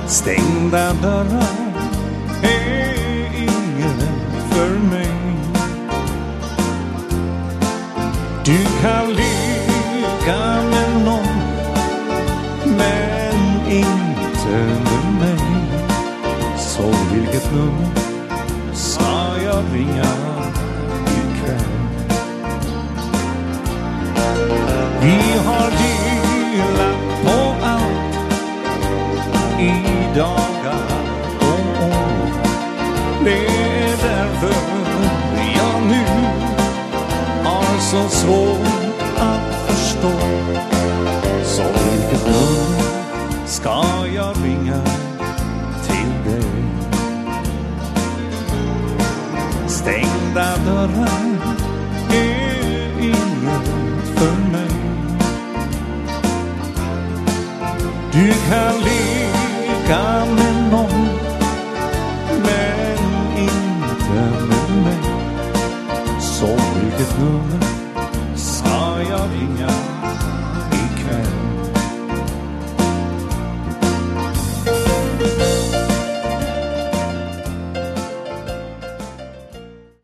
Stängda dörrar är inget för mig. Du kan ligga med någon, men inte med mig. Så vilket nummer ska jag ringa ikväll? Vi har delat på allt i dagar och år. Det är därför jag nu har så svårt att förstå. Så vilket nummer ska jag ringa till dig? Stängda dörrar är inget för mig. Du kan ligga